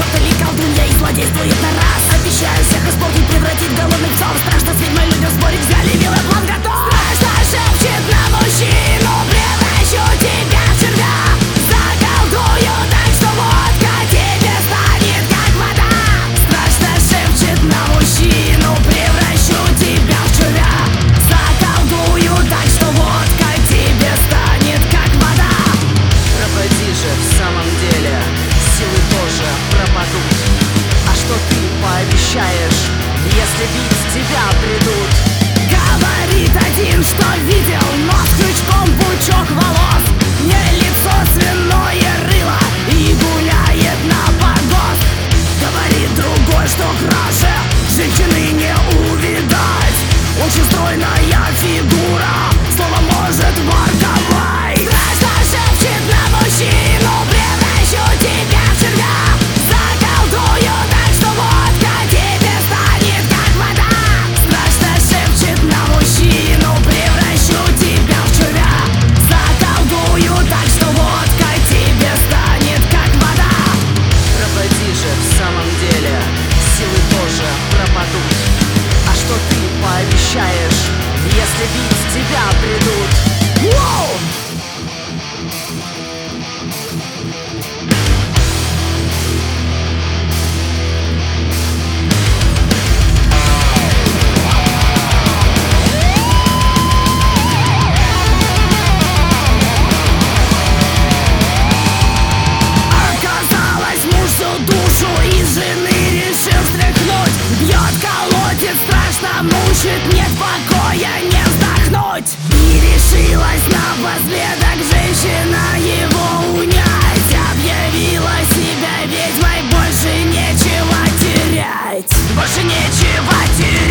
черт или колдунья и злодействует на раз. Обещаю всех испортить, превратить в голодных псов. Страшно с ведьмой людям спорить, взяли вилы, план готов. Страшно шепчет на мужчину, превращу тебя в червя. Заколдую так, что водка тебе станет как вода. Страшно шепчет на мужчину, превращу тебя в червя. Заколдую так, что водка тебе станет как вода. Пропади же в самом деле, силы тоже пропадут. А что ты пообещаешь, если бить тебя придут? Говорит один, что видел нос крючком, пучок волос, не лицо, свиное рыло и гуляет на погост. Говорит другой, что краше женщины не увидать. Очень стройная фигура, слово может ворковать. Страшно шепчет на мужчину, превращу тебя в червя. Заколдую так, что водка тебе станет как вода. Страшно шепчет на мужчину, превращу тебя в червя. Заколдую так, что водка тебе станет как вода. Пропади же в самом деле, силы тоже пропадут. А что ты пообещаешь, если бить тебя придут? Воу! Оказалось, муж всю душу из жены решил стряхнуть. Бьет колодец, страшно мучит, нет покоя, не вздохнуть. И решилась напоследок женщина его унять. Объявила себя ведьмой, больше нечего терять. Больше нечего терять.